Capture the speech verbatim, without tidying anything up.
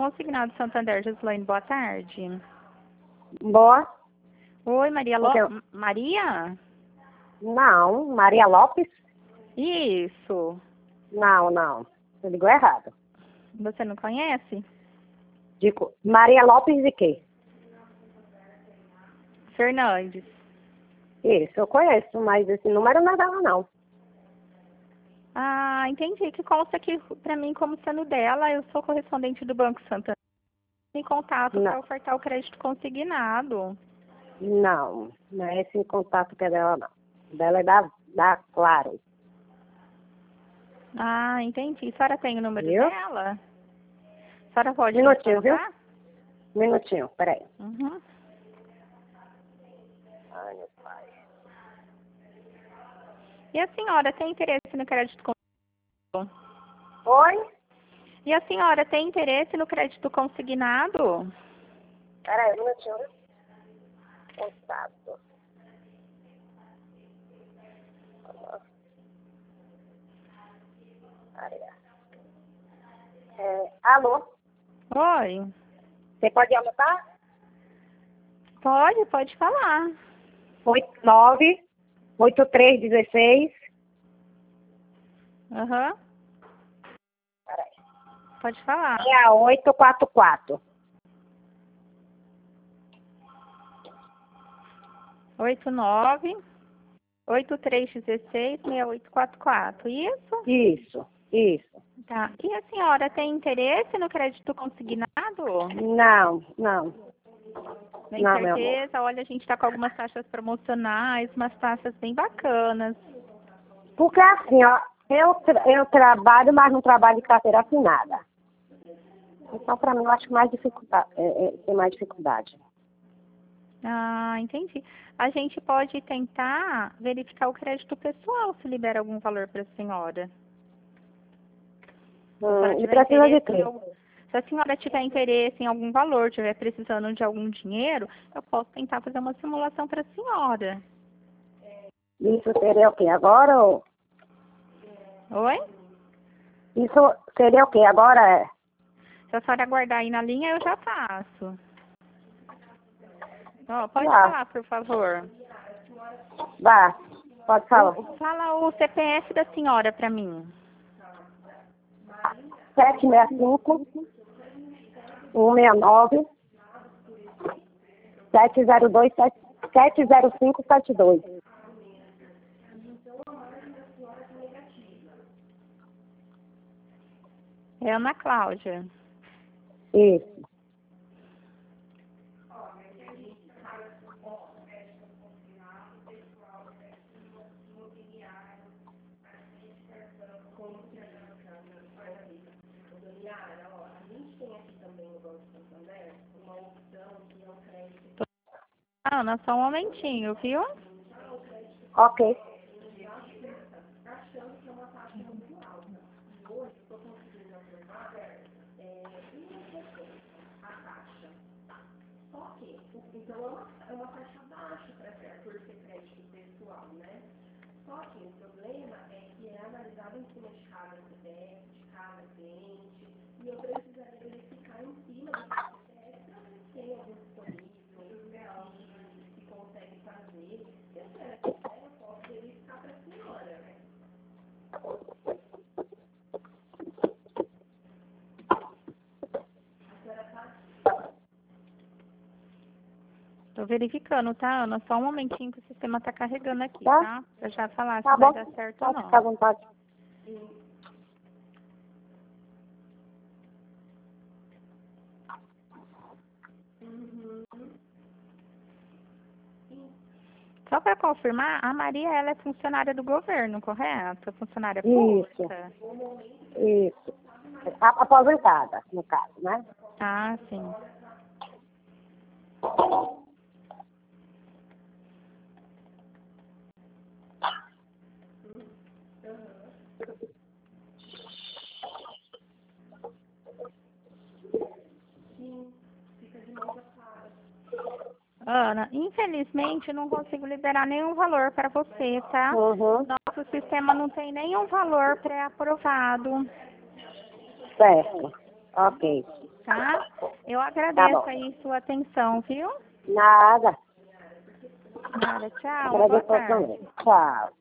Consignado Santander, Gislaine, boa tarde. Boa. Oi, Maria Porque Lopes. eu- Maria? Não, Maria Lopes? Isso. Não, não. Você ligou errado. Você não conhece? Digo, Maria Lopes de quê? Fernandes. Isso, eu conheço, mas esse número não é dela, não. Ah, entendi. Que consta aqui pra mim como sendo dela. Eu sou correspondente do Banco Santander. Em contato Não. para ofertar o crédito consignado. Não, não é esse contato que é dela, não. Dela é da, da Claro. Ah, entendi. A senhora tem o número Viu? dela? A senhora pode me Minutinho, viu? passar? Minutinho, peraí. Uhum. Ai, meu pai. E a senhora tem interesse no crédito consignado? Oi? E a senhora tem interesse no crédito consignado? Peraí, um minutinho, viu? Contato. Maria. É, alô? Oi. Você pode anotar? Pode, pode falar. oito nove oito três um seis. Aham. Peraí. Pode falar. seis oito quatro quatro. oito nove oito três um seis seis oito quatro quatro. Isso? Isso, isso. Tá. E a senhora tem interesse no crédito consignado? Não, não. Tem Não, meu amor. certeza? Olha, a gente está com algumas taxas promocionais, umas taxas bem bacanas. Porque assim, ó, eu, tra- eu trabalho, mas não trabalho de carteira assinada. Então, para mim, eu acho que mais dificuldade, é, é, tem mais dificuldade. Ah, entendi. A gente pode tentar verificar o crédito pessoal, se libera algum valor para a senhora. Se a senhora Hum, e tiver precisa de interesse em quê? algum- Se a senhora tiver interesse em algum valor, tiver precisando de algum dinheiro, eu posso tentar fazer uma simulação para a senhora. Isso seria o quê? Agora ou... Oi? Isso seria o quê? Agora é... Se a senhora aguardar aí na linha, eu já faço. Ó, pode Vá, falar, por favor. vá, pode falar. O- fala o C P F da senhora para mim. sete seis cinco, um seis nove, sete zero dois, sete zero cinco sete dois. É Ana Cláudia. Isso. Ana, só um momentinho, viu? Ok. Tô verificando, tá, Ana? Só um momentinho que o sistema tá carregando aqui, Tá? tá? Pra já falar Tá se vai bom. dar certo ou Pode ficar à não. vontade. Só para confirmar, a Maria, ela é funcionária do governo, correto? Funcionária Isso. pública? Isso. A- Aposentada, no caso, né? Ah, sim. Ana, infelizmente eu não consigo liberar nenhum valor para você, tá? Uhum. Nosso sistema não tem nenhum valor pré-aprovado. Certo. Ok. Tá? Eu Tá agradeço bom. aí sua atenção, viu? Nada. Nada, tchau, boa Agradeço tarde. também. Tchau.